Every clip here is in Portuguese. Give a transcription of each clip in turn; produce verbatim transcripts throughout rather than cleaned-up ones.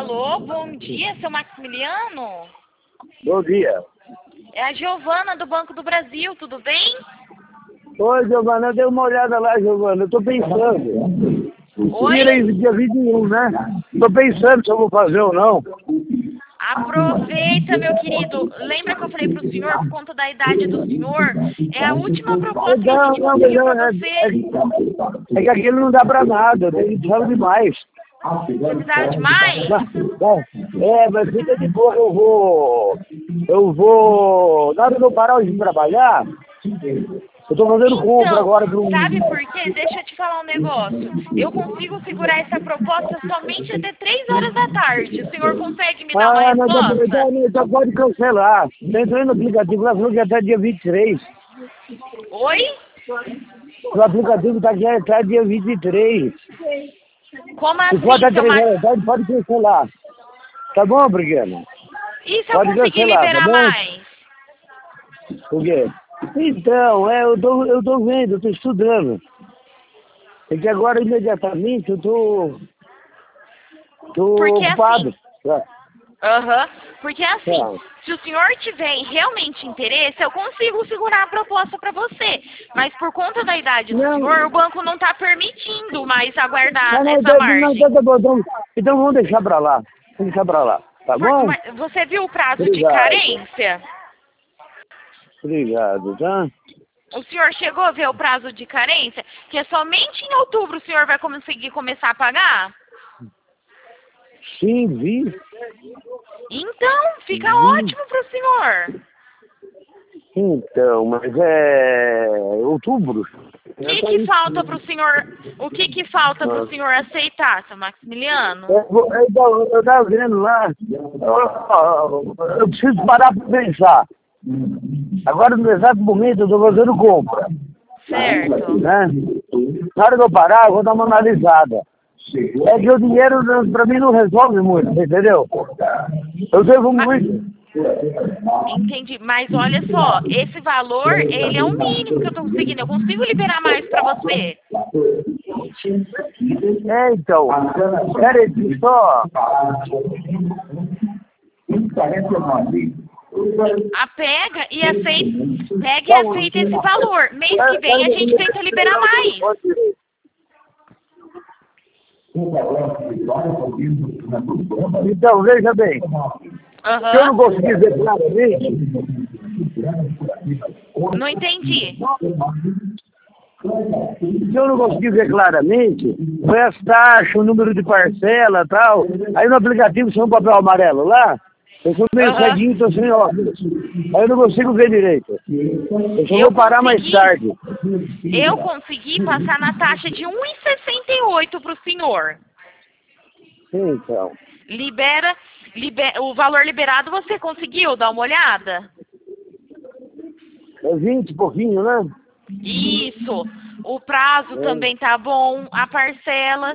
Alô, bom dia, seu Maximiliano? Bom dia. É a Giovana do Banco do Brasil, tudo bem? Oi, Giovana, dei uma olhada lá, Giovana. Eu tô pensando. Oi? Tira aí dia vinte e um, né? Tô pensando se eu vou fazer ou não. Aproveita, meu querido. Lembra que eu falei pro senhor, por conta da idade do senhor, é a última proposta que a Não, gente não, conseguiu não, pra é, você. é, é que aquilo não dá pra nada. Eu tenho precisava demais. Precisava de mais? É, mas fica de boa, eu vou. Eu vou. Na hora que eu parar hoje de trabalhar, eu tô fazendo compra Então, agora para um. sabe por quê? Deixa eu te falar um negócio. Eu consigo segurar essa proposta somente até três horas da tarde. O senhor consegue me dar uma Ah, não, já, resposta? já, já pode cancelar. Eu entrei no aplicativo lá, falou que até dia vinte e três. Oi? O aplicativo tá aqui até dia vinte e três. Como Se for assim, até seu três Max? horas da tarde, pode cancelar. Tá bom, Briguena? E se eu Pode conseguir cancelar, tá liberar bom? mais? Por quê? Então, é, eu tô, eu tô vendo, eu tô estudando. É que agora, imediatamente, eu tô, tô Porque ocupado. assim, Tá. aham, porque assim, Tá. se o senhor tiver realmente interesse, eu consigo segurar a proposta para você. Mas por conta da idade do Não, senhor, o banco não está permitindo mais aguardar não, não, essa então, não, margem. então, tá bom, então, então vamos deixar pra lá. Vamos deixar pra lá, tá Por- bom? mas você viu o prazo de Obrigado. carência? Obrigado, tá? O senhor chegou a ver o prazo de carência? Que é somente em outubro o senhor vai conseguir começar a pagar? Sim, vi. Então, fica vi. ótimo para o senhor. Então, mas é outubro. O que que falta para o senhor, o que que falta para o senhor aceitar, seu Maximiliano? Eu, vou- eu, tava- eu tava vendo lá, eu, eu preciso parar para pensar. Agora, no exato momento, eu estou fazendo compra. Certo. Né? Na hora que eu parar, eu vou dar uma analisada. É que o dinheiro, para mim, não resolve muito, entendeu? Eu devo Mas, muito. entendi, mas olha só, esse valor, ele é o mínimo que eu tô conseguindo. Eu consigo liberar mais para você. É, então, peraí, só. A pega e aceita, pega e aceita esse valor. Mês que vem a gente tenta liberar mais. Então, veja bem, se eu não Aham. conseguir ver claramente, Não entendi. se eu não conseguir ver claramente, foi as taxas, o número de parcela e tal, aí no aplicativo tem um papel amarelo lá, eu sou meio Aham. ceguinho, tô sem óculos, aí eu não consigo ver direito. Eu só Eu vou parar mais consegui, tarde. eu consegui passar na taxa de um e sessenta e oito para o senhor. Então, Libera, liber, o valor liberado você conseguiu dar uma olhada? é vinte e pouquinho, né? Isso. O prazo também tá bom, a parcela.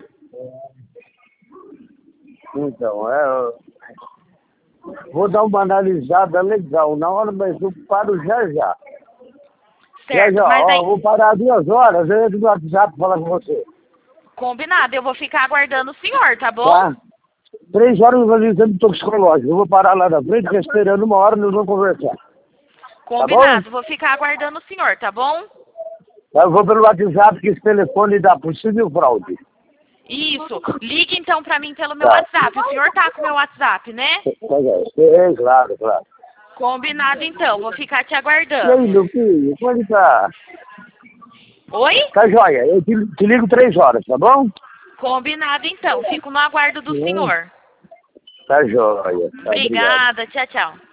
Então, é, vou dar uma analisada legal na hora, mas eu paro já já. Já Certo, já, mas ó, aí, eu vou parar duas horas, eu entro no WhatsApp falar com você. combinado, eu vou ficar aguardando o senhor, tá bom? Tá? Três horas eu vou fazer exame toxicológico. Eu vou parar lá na frente, ficar esperando uma hora e nós vamos conversar. Combinado, vou ficar aguardando o senhor, tá bom? Eu vou pelo WhatsApp, que esse telefone dá possível fraude. Isso. Ligue então pra mim pelo meu Tá. WhatsApp. O senhor tá com o meu WhatsApp, né? É, claro, claro. Combinado então, vou ficar te E aí, aguardando. meu filho, como ele tá? Oi? Tá joia, eu te, te ligo três horas, tá bom? Combinado então, fico no aguardo do senhor. Tá joia. Tá, obrigado. Obrigada, tchau, tchau.